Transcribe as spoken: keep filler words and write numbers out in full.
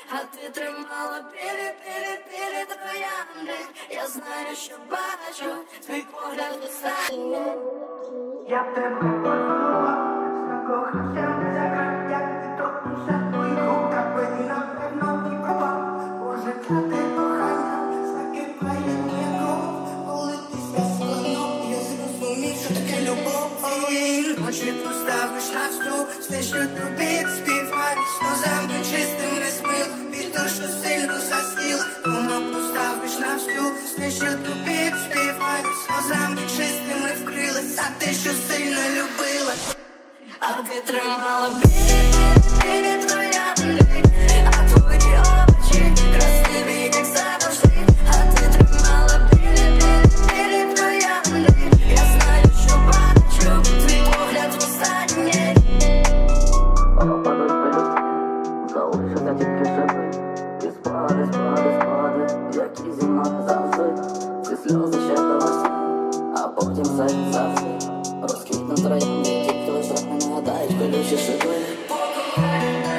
а ти тримала білі, білі, білі троянди. Я знаю, що бачу твій погляд останній. Я тебе поцілував, закохався не закрив, як ти торкнувся твоїх рук, так мені напевно і пропав. Може, це ти кохання, закипає моя кров, коли ти складно, я зрозумів, що таке любов. Ночі поставиш на стул, все, що тобі співаю, сльозами чистими смил, вітер, що сильно засіл. Дома поставиш на стул, все, що тобі співаю, сльозами чистими вкрилась, а ти, що сильно любила. А ти тримала білі, білі троянди, а твої очі красиві, як завжди. А ти тримала білі, білі, білі троянди. Я знаю, що бачу твій погляд останній. Падають пелюстки, залишаться тільки шипи. І спогади, спогади, спогади, які зі мною завжди. Ці сльози ще до весни, а потім все і завжди розквітнуть троянди, тільки лиш рани нагадають колючі шипи. Покохай